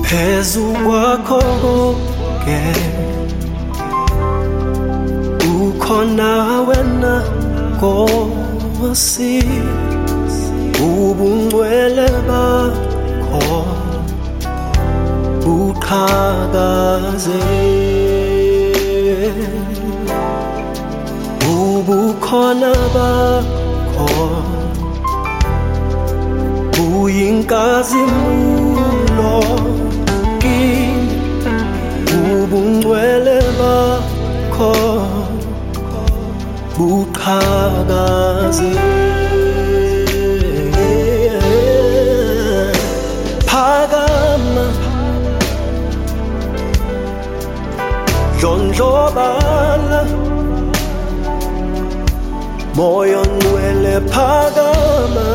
phezu kwakho konke ukhona wena Nkosi, ubungcwele bakho buqhakaze, ubukhona bakho buyinkazimulo kimi, ubungcwele bakho buqhakaze. Phakama dlondlobala, Moya Ngcwele phakama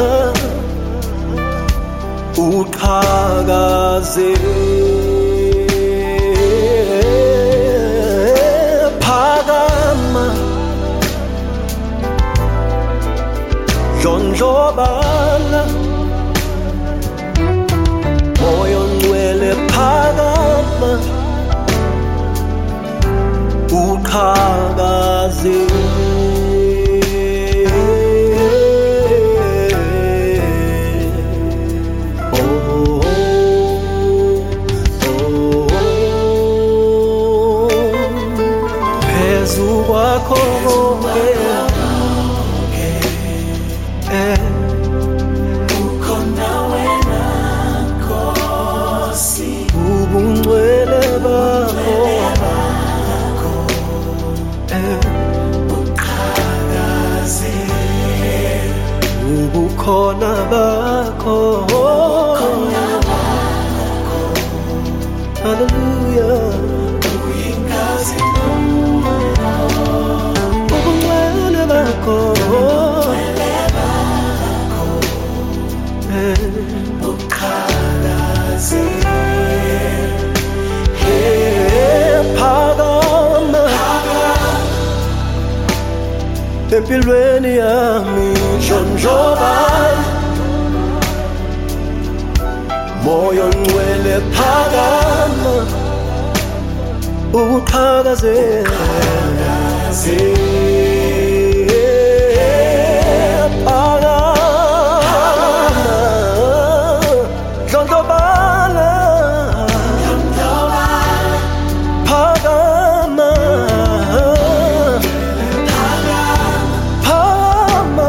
uqhakaze. Phakama dlondlobala, Moya Ngcwele phakama uqhakaze. Phezu kwakho konke ukhona wena Nkosi, ubungcwele bakho buqhakaze, ubukhona bakho. Hallelujah. Ubungcwele bakho buqhakaze, phakama empilweni yami dlondlobala, Moya Ngcwele phakama uqhakaze. Phakama dlondlobala, phakama phakama,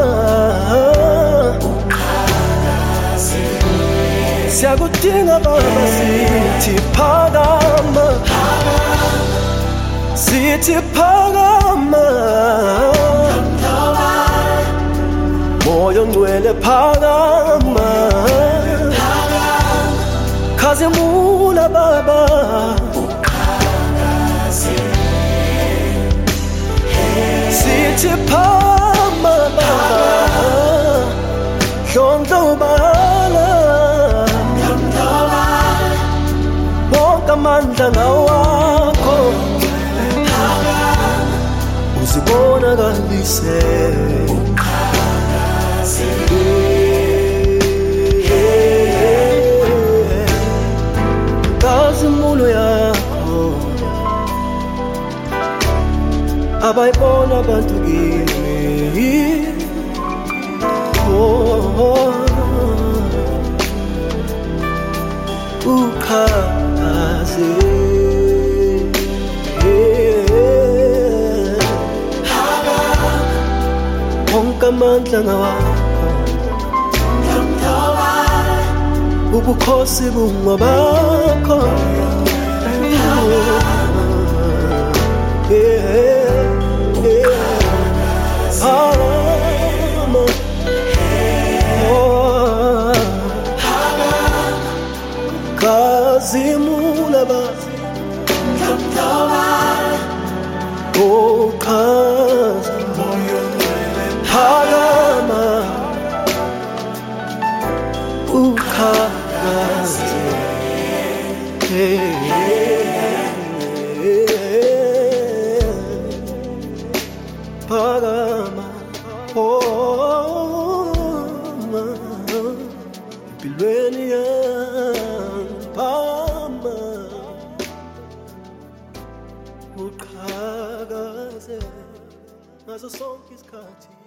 siyakudinga Baba, sithi phakama, sithi phakama, Moya Ngcwele phakama, khazimula Baba, sithi phakama Baba, dlondlobala, wonke amandla ngawakho, uzibonakalise. Kazimulo yakho abayibona abantu kimi, uqhakaze. Wonke amandla ngawakho, ubukhosi bungobakho. Kazimula Baba, uqhakaze. Phakama uqhakaze. Phakama empilweni yami. ngaso sonke isikhathi